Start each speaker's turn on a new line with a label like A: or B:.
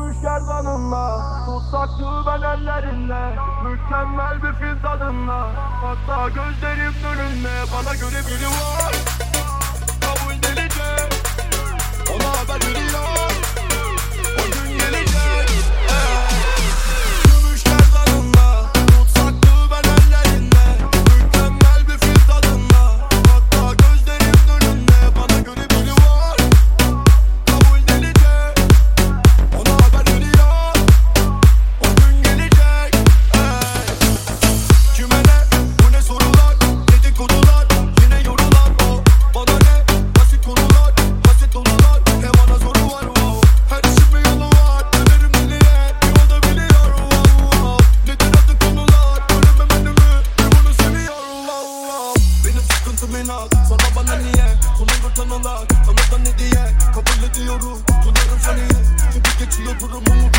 A: Gümüş gerdanınla tutsak ben ellerinle, mükemmel bir fil tadınla. Hatta gözlerim önünde, bana göre biri var, kabul delice. Ona haber veriyor, o gün gelecek. Gümüş gerdanınla tutsak ben ellerinde, mükemmel bir fil tadınla. Hatta gözlerim önünde, bana göre biri var, kabul delice. Ona haber veriyor, o gün gelecek. Kime ne, bu ne sorular, dedikodular, yine yorulan o. Bana ne, basit konular, basit konular, hem bana soru var wow. Her işin bir yolu var, dönerim deliye, bir o da biliyor wow. Nedir adı konular, göremem önümü, bir bunu seviyor wow. Benim sıkıntım inat, sorma bana niye, konumdur tanılar, tanıdan ne diye, kabul ediyorum, tunarım seni. Çünkü geçiyor durumumu